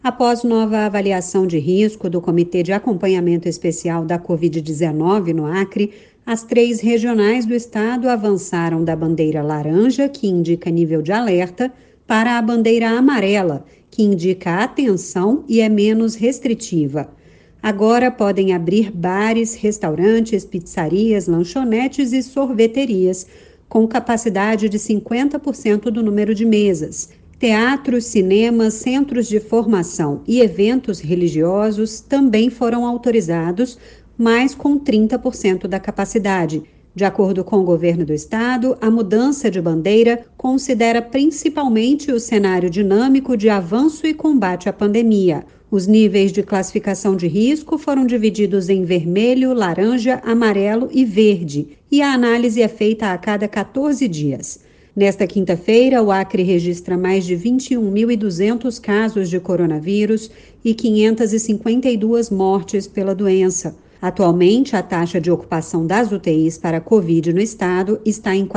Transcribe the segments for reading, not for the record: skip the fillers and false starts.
Após nova avaliação de risco do Comitê de Acompanhamento Especial da Covid-19 no Acre, as 3 regionais do estado avançaram da bandeira laranja, que indica nível de alerta, para a bandeira amarela, que indica atenção e é menos restritiva. Agora podem abrir bares, restaurantes, pizzarias, lanchonetes e sorveterias, com capacidade de 50% do número de mesas. Teatros, cinemas, centros de formação e eventos religiosos também foram autorizados, mas com 30% da capacidade. De acordo com o governo do estado, a mudança de bandeira considera principalmente o cenário dinâmico de avanço e combate à pandemia. Os níveis de classificação de risco foram divididos em vermelho, laranja, amarelo e verde, e a análise é feita a cada 14 dias. Nesta quinta-feira, o Acre registra mais de 21.200 casos de coronavírus e 552 mortes pela doença. Atualmente, a taxa de ocupação das UTIs para Covid no estado está em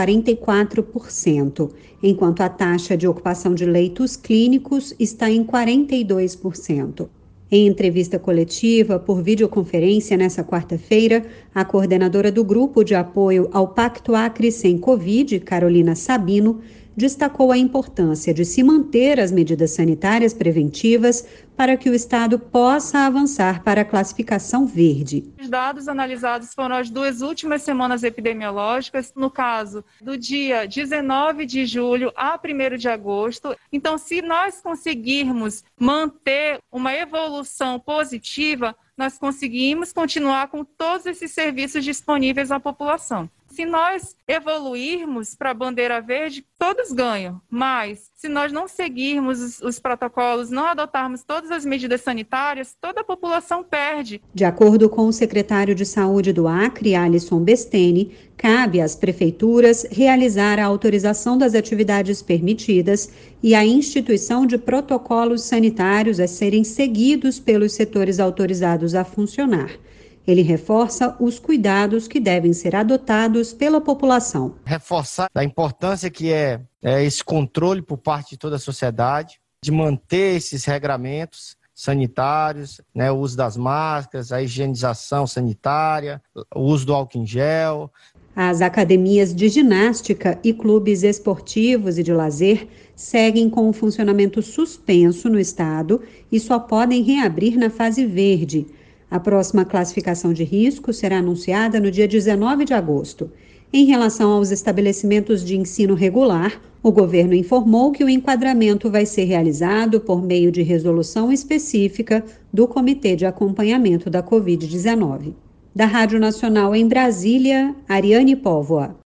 44%, enquanto a taxa de ocupação de leitos clínicos está em 42%. Em entrevista coletiva por videoconferência nesta quarta-feira, a coordenadora do Grupo de Apoio ao Pacto Acre Sem Covid, Carolina Sabino, destacou a importância de se manter as medidas sanitárias preventivas para que o estado possa avançar para a classificação verde. Os dados analisados foram as 2 últimas semanas epidemiológicas, no caso do dia 19 de julho a 1º de agosto. Então, se nós conseguirmos manter uma evolução positiva, nós conseguimos continuar com todos esses serviços disponíveis à população. Se nós evoluirmos para a bandeira verde, todos ganham, mas se nós não seguirmos os protocolos, não adotarmos todas as medidas sanitárias, toda a população perde. De acordo com o secretário de Saúde do Acre, Alisson Besteni, cabe às prefeituras realizar a autorização das atividades permitidas e a instituição de protocolos sanitários a serem seguidos pelos setores autorizados a funcionar. Ele reforça os cuidados que devem ser adotados pela população. Reforçar a importância que é esse controle por parte de toda a sociedade, de manter esses regramentos sanitários, o uso das máscaras, a higienização sanitária, o uso do álcool em gel. As academias de ginástica e clubes esportivos e de lazer seguem com o funcionamento suspenso no estado e só podem reabrir na fase verde. A próxima classificação de risco será anunciada no dia 19 de agosto. Em relação aos estabelecimentos de ensino regular, o governo informou que o enquadramento vai ser realizado por meio de resolução específica do Comitê de Acompanhamento da Covid-19. Da Rádio Nacional em Brasília, Ariane Póvoa.